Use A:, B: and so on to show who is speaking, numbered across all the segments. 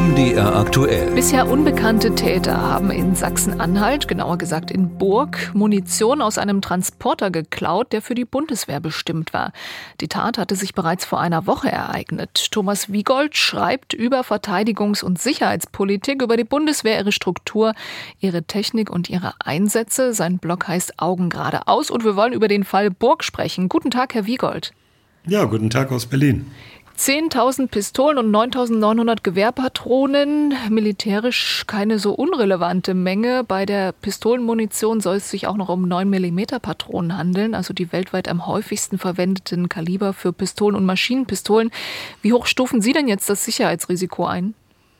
A: MDR aktuell.
B: Bisher unbekannte Täter haben in Sachsen-Anhalt, genauer gesagt in Burg, Munition aus einem Transporter geklaut, der für die Bundeswehr bestimmt war. Die Tat hatte sich bereits vor einer Woche ereignet. Thomas Wiegold schreibt über Verteidigungs- und Sicherheitspolitik, über die Bundeswehr, ihre Struktur, ihre Technik und ihre Einsätze. Sein Blog heißt Augen geradeaus und wir wollen über den Fall Burg sprechen. Guten Tag, Herr Wiegold.
C: Ja, guten Tag aus Berlin.
B: 10.000 Pistolen und 9.900 Gewehrpatronen, militärisch keine so unrelevante Menge. Bei der Pistolenmunition soll es sich auch noch um 9mm Patronen handeln, also die weltweit am häufigsten verwendeten Kaliber für Pistolen und Maschinenpistolen. Wie hoch stufen Sie denn jetzt das Sicherheitsrisiko ein?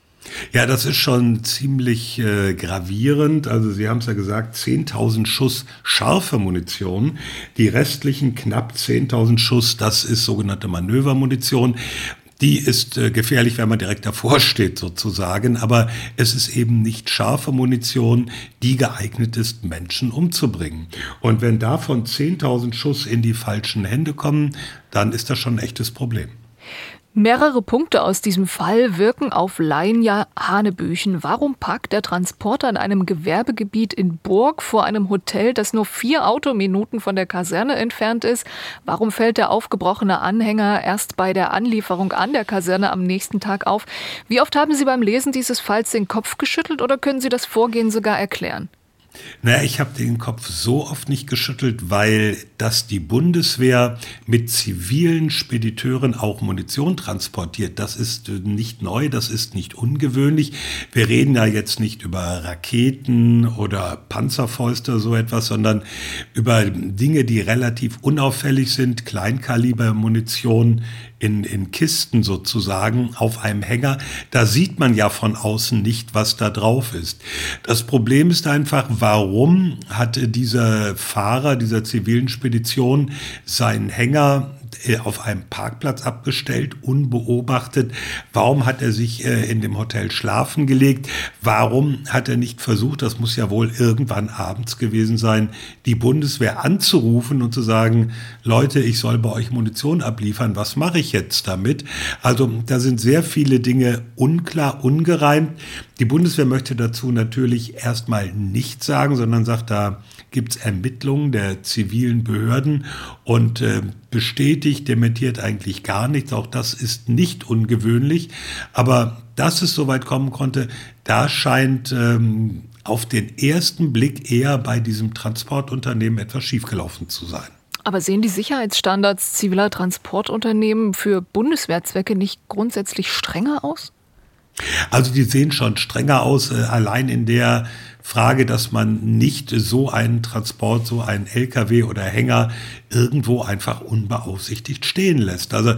C: Ja, das ist schon ziemlich gravierend. Also Sie haben es ja gesagt, 10.000 Schuss scharfe Munition. Die restlichen knapp 10.000 Schuss, das ist sogenannte Manövermunition. Die ist gefährlich, wenn man direkt davor steht sozusagen. Aber es ist eben nicht scharfe Munition, die geeignet ist, Menschen umzubringen. Und wenn davon 10.000 Schuss in die falschen Hände kommen, dann ist das schon ein echtes Problem.
B: Mehrere Punkte aus diesem Fall wirken auf Laien ja Hanebüchen. Warum parkt der Transporter in einem Gewerbegebiet in Burg vor einem Hotel, das nur 4 Autominuten von der Kaserne entfernt ist? Warum fällt der aufgebrochene Anhänger erst bei der Anlieferung an der Kaserne am nächsten Tag auf? Wie oft haben Sie beim Lesen dieses Falls den Kopf geschüttelt oder können Sie das Vorgehen sogar erklären?
C: Naja, ich habe den Kopf so oft nicht geschüttelt, weil dass die Bundeswehr mit zivilen Spediteuren auch Munition transportiert, das ist nicht neu, das ist nicht ungewöhnlich. Wir reden ja jetzt nicht über Raketen oder Panzerfäuste, so etwas, sondern über Dinge, die relativ unauffällig sind, Kleinkalibermunition in Kisten sozusagen auf einem Hänger. Da sieht man ja von außen nicht, was da drauf ist. Das Problem ist einfach, warum hat dieser Fahrer dieser zivilen Spedition seinen Hänger auf einem Parkplatz abgestellt, unbeobachtet? Warum hat er sich in dem Hotel schlafen gelegt? Warum hat er nicht versucht, das muss ja wohl irgendwann abends gewesen sein, die Bundeswehr anzurufen und zu sagen, Leute, ich soll bei euch Munition abliefern, was mache ich jetzt damit? Also da sind sehr viele Dinge unklar, ungereimt. Die Bundeswehr möchte dazu natürlich erstmal nichts sagen, sondern sagt, da gibt es Ermittlungen der zivilen Behörden und bestätigt, dementiert eigentlich gar nichts. Auch das ist nicht ungewöhnlich. Aber dass es so weit kommen konnte, da scheint auf den ersten Blick eher bei diesem Transportunternehmen etwas schiefgelaufen zu sein.
B: Aber sehen die Sicherheitsstandards ziviler Transportunternehmen für Bundeswehrzwecke nicht grundsätzlich strenger aus?
C: Also die sehen schon strenger aus, allein in der Frage, dass man nicht so einen Transport, so einen LKW oder Hänger irgendwo einfach unbeaufsichtigt stehen lässt. Also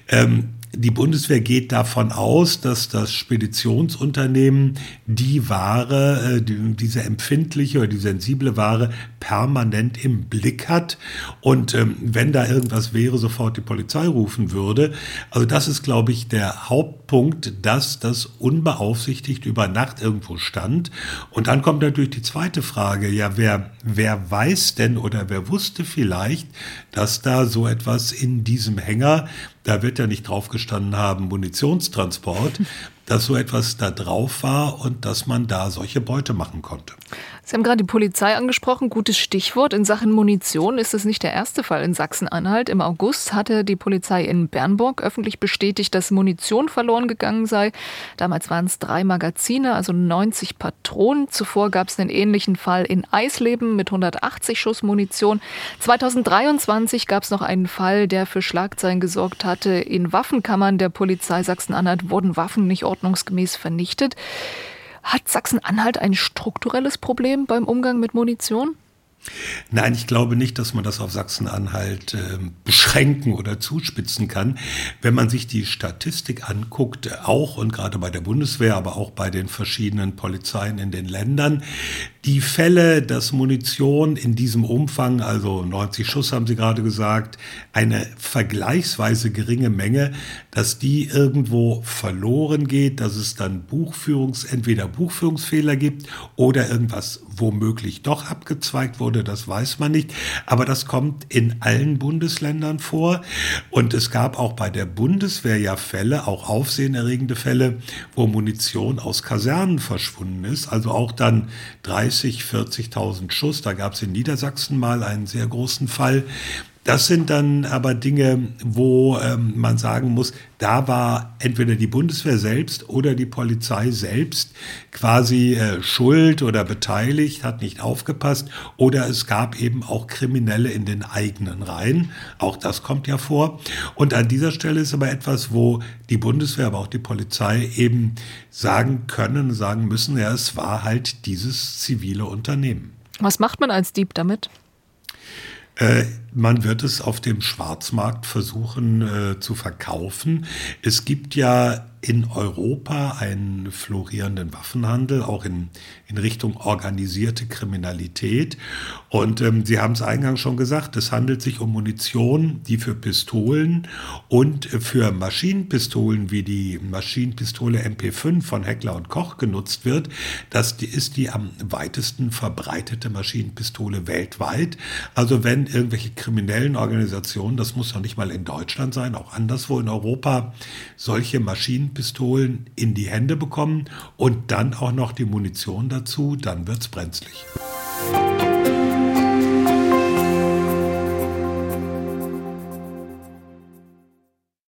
C: die Bundeswehr geht davon aus, dass das Speditionsunternehmen die Ware, diese empfindliche oder die sensible Ware permanent im Blick hat und wenn da irgendwas wäre, sofort die Polizei rufen würde. Also das ist, glaube ich, der Hauptpunkt, dass das unbeaufsichtigt über Nacht irgendwo stand. Und dann kommt natürlich die zweite Frage, ja, wer weiß denn oder wer wusste vielleicht, dass da so etwas in diesem Hänger, da wird ja nicht drauf gestanden haben, Munitionstransport, dass so etwas da drauf war und dass man da solche Beute machen konnte.
B: Sie haben gerade die Polizei angesprochen, gutes Stichwort. In Sachen Munition ist es nicht der erste Fall in Sachsen-Anhalt. Im August hatte die Polizei in Bernburg öffentlich bestätigt, dass Munition verloren gegangen sei. Damals waren es 3 Magazine, also 90 Patronen. Zuvor gab es einen ähnlichen Fall in Eisleben mit 180 Schuss Munition. 2023 gab es noch einen Fall, der für Schlagzeilen gesorgt hatte. In Waffenkammern der Polizei Sachsen-Anhalt wurden Waffen nicht ordnungsgemäß vernichtet. Hat Sachsen-Anhalt ein strukturelles Problem beim Umgang mit Munition?
C: Nein, ich glaube nicht, dass man das auf Sachsen-Anhalt beschränken oder zuspitzen kann. Wenn man sich die Statistik anguckt, auch und gerade bei der Bundeswehr, aber auch bei den verschiedenen Polizeien in den Ländern, die Fälle, dass Munition in diesem Umfang, also 90 Schuss haben Sie gerade gesagt, eine vergleichsweise geringe Menge, dass die irgendwo verloren geht, dass es dann entweder Buchführungsfehler gibt oder irgendwas womöglich doch abgezweigt wurde wurde, das weiß man nicht. Aber das kommt in allen Bundesländern vor. Und es gab auch bei der Bundeswehr ja Fälle, auch aufsehenerregende Fälle, wo Munition aus Kasernen verschwunden ist. Also auch dann 30.000, 40.000 Schuss. Da gab es in Niedersachsen mal einen sehr großen Fall. Das sind dann aber Dinge, wo man sagen muss, da war entweder die Bundeswehr selbst oder die Polizei selbst quasi schuld oder beteiligt, hat nicht aufgepasst, oder es gab eben auch Kriminelle in den eigenen Reihen. Auch das kommt ja vor. Und an dieser Stelle ist aber etwas, wo die Bundeswehr, aber auch die Polizei eben sagen können, sagen müssen, ja, es war halt dieses zivile Unternehmen.
B: Was macht man als Dieb damit?
C: Man wird es auf dem Schwarzmarkt versuchen zu verkaufen. Es gibt ja in Europa einen florierenden Waffenhandel, auch in Richtung organisierte Kriminalität. Und Sie haben es eingangs schon gesagt, es handelt sich um Munition, die für Pistolen und für Maschinenpistolen wie die Maschinenpistole MP5 von Heckler & Koch genutzt wird. Das ist die am weitesten verbreitete Maschinenpistole weltweit. Also wenn irgendwelche kriminellen Organisationen, das muss noch nicht mal in Deutschland sein, auch anderswo in Europa, solche Maschinenpistolen in die Hände bekommen und dann auch noch die Munition dazu, dann wird's brenzlig.